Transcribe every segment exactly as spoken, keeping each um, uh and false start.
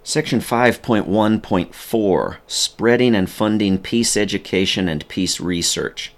Section five point one point four, Spreading and Funding Peace Education and Peace Research.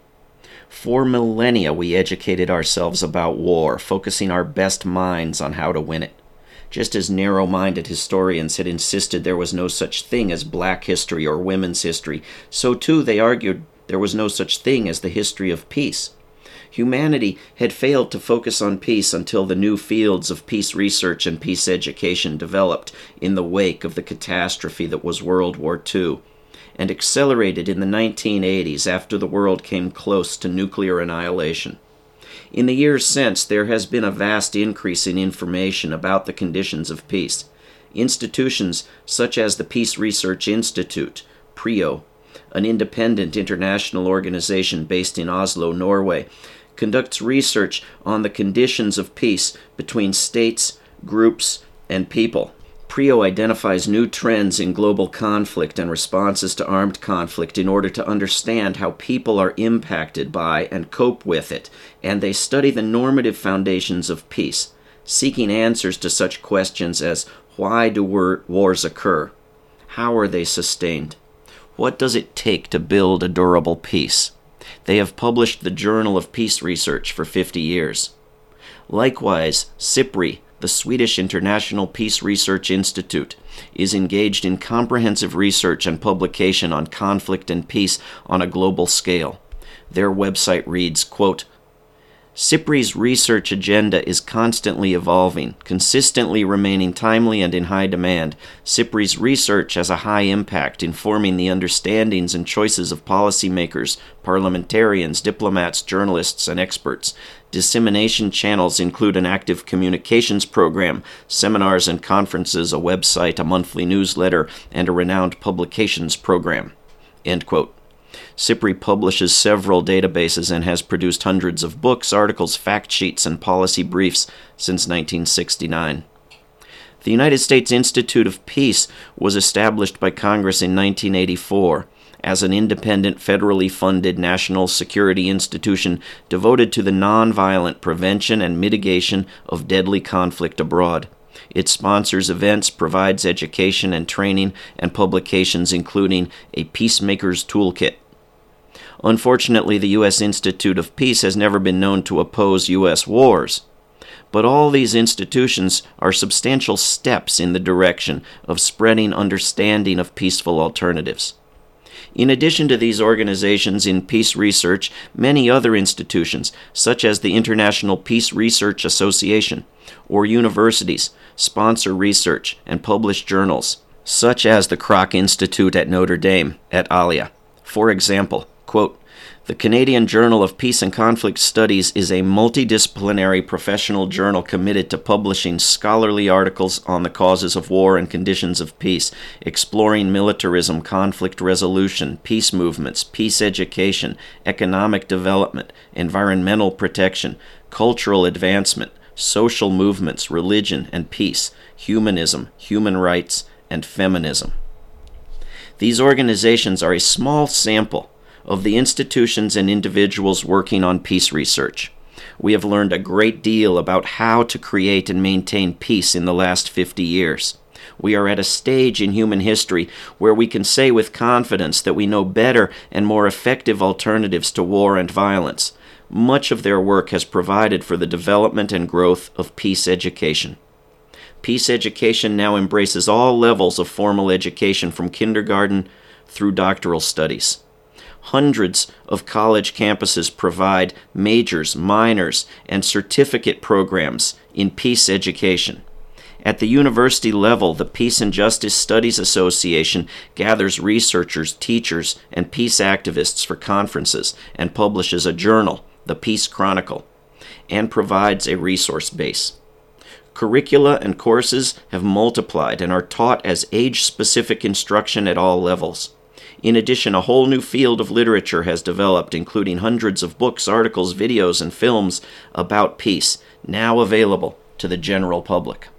For millennia we educated ourselves about war, focusing our best minds on how to win it. Just as narrow-minded historians had insisted there was no such thing as black history or women's history, so too they argued there was no such thing as the history of peace. Humanity had failed to focus on peace until the new fields of peace research and peace education developed in the wake of the catastrophe that was World War Two, and accelerated in the nineteen eighties after the world came close to nuclear annihilation. In the years since, there has been a vast increase in information about the conditions of peace. Institutions such as the Peace Research Institute, PRIO, an independent international organization based in Oslo, Norway, conducts research on the conditions of peace between states, groups, and people. PRIO identifies new trends in global conflict and responses to armed conflict in order to understand how people are impacted by and cope with it, and they study the normative foundations of peace, seeking answers to such questions as why do war- wars occur? How are they sustained? What does it take to build a durable peace? They have published the Journal of Peace Research for fifty years. Likewise, SIPRI, the Swedish International Peace Research Institute, is engaged in comprehensive research and publication on conflict and peace on a global scale. Their website reads, quote, SIPRI's research agenda is constantly evolving, consistently remaining timely and in high demand. SIPRI's research has a high impact in forming the understandings and choices of policymakers, parliamentarians, diplomats, journalists, and experts. Dissemination channels include an active communications program, seminars and conferences, a website, a monthly newsletter, and a renowned publications program. End quote. SIPRI publishes several databases and has produced hundreds of books, articles, fact sheets, and policy briefs since nineteen sixty-nine. The United States Institute of Peace was established by Congress in nineteen eighty-four as an independent, federally funded national security institution devoted to the nonviolent prevention and mitigation of deadly conflict abroad. It sponsors events, provides education and training, and publications including a Peacemaker's Toolkit. Unfortunately, the U S Institute of Peace has never been known to oppose U S wars. But all these institutions are substantial steps in the direction of spreading understanding of peaceful alternatives. In addition to these organizations in peace research, many other institutions, such as the International Peace Research Association, or universities, sponsor research and publish journals, such as the Kroc Institute at Notre Dame, et alia. For example, quote, the Canadian Journal of Peace and Conflict Studies is a multidisciplinary professional journal committed to publishing scholarly articles on the causes of war and conditions of peace, exploring militarism, conflict resolution, peace movements, peace education, economic development, environmental protection, cultural advancement, social movements, religion and peace, humanism, human rights, and feminism. These organizations are a small sample of the institutions and individuals working on peace research. We have learned a great deal about how to create and maintain peace in the last fifty years. We are at a stage in human history where we can say with confidence that we know better and more effective alternatives to war and violence. Much of their work has provided for the development and growth of peace education. Peace education now embraces all levels of formal education from kindergarten through doctoral studies. Hundreds of college campuses provide majors, minors, and certificate programs in peace education. At the university level, the Peace and Justice Studies Association gathers researchers, teachers, and peace activists for conferences and publishes a journal, the Peace Chronicle, and provides a resource base. Curricula and courses have multiplied and are taught as age-specific instruction at all levels. In addition, a whole new field of literature has developed, including hundreds of books, articles, videos, and films about peace, now available to the general public.